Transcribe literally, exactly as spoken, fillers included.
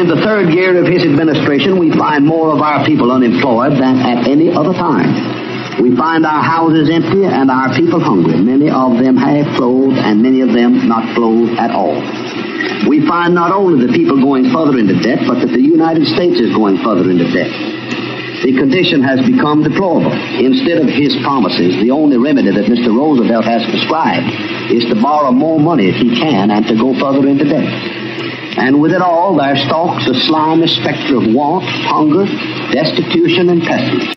in the third year of his administration, we find more of our people unemployed than at any other time. We find our houses empty and our people hungry, many of them half-clothed and many of them not clothed at all. We find not only the people going further into debt, but that the United States is going further into debt. The condition has become deplorable. Instead of his promises, the only remedy that Mister Roosevelt has prescribed is to borrow more money if he can and to go further into debt. And with it all, there stalks a slimy specter of want, hunger, destitution, and pestilence.